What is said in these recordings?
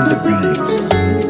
the beats.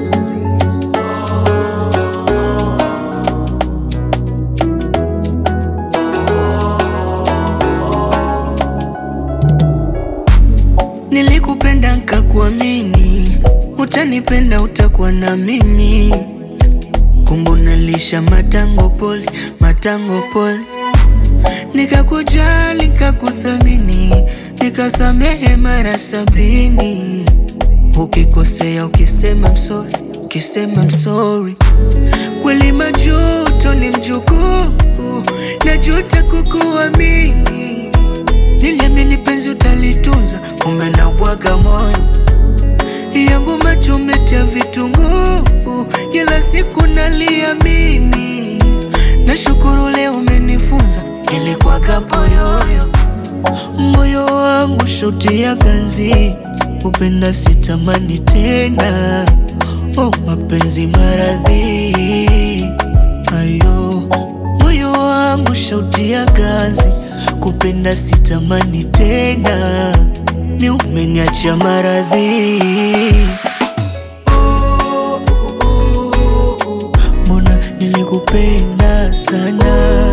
Nilikupenda nikakuamini, utanipenda utakuwa na mimi. Kumbu nalisha matango pole, nikakujali nikakuthamini, nikasamehe mara 70. Ukikosea ukisema I'm sorry. Kweli majuto ni mjukuu, najuta kukuamini. Niliamini penzi utalitunza, kumbe nabwaga moyo yangu, macho umetia vitunguu, kila siku nalia mimi. Nashukuru leo umenifunza, nilikuwaga poyoyo. Moyo wangu shauti ya ganzi, kupenda sitamani tena. Oh, mapenzi maradhi ayo. Moyo wangu shauti ya ganzi, kupenda sitamani tena. Ni umeniacha maradhi. Mbona nilikupenda sana,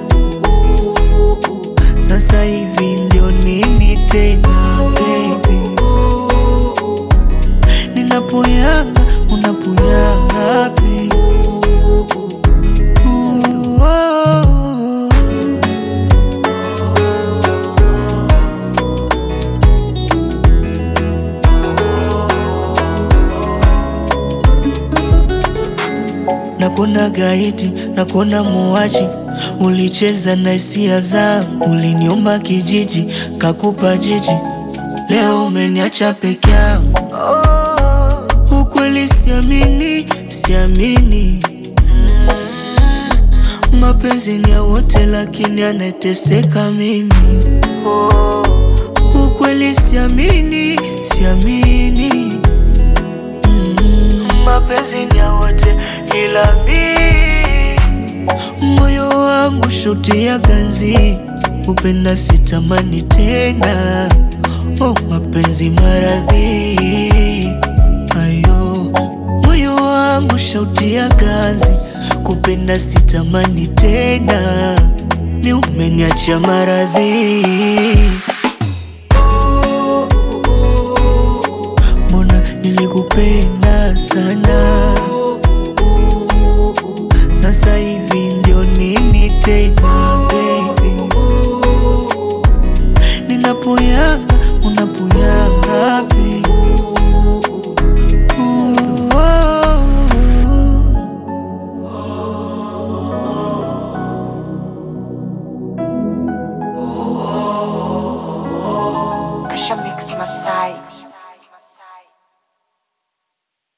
sasa hivi ndio nini tena baby? Ninapoyanga unapoyanga baby. Nakuna gaiti, nakuna muwaji, ulicheza na hisia zangu. Uliniomba kijiji, kakupa jiji, leo umeniacha peke yangu. Ukweli siamini, mapenzi ni ya wote lakini anateseka mimi. Ukweli siamini, mapenzi ni ya wote ila mimi. Moyo wangu shauti ya ganzi, kupenda sitamani tena. Oh, mapenzi maradhi ayo. Moyo wangu shauti ya ganzi, kupenda sitamani tena. Ni umeniacha maradhi. Mbona nilikupenda sana, sasa hivi ndio nini tena baby? Ninapoyanga unapoyanga baby. Pressure Mix Masai.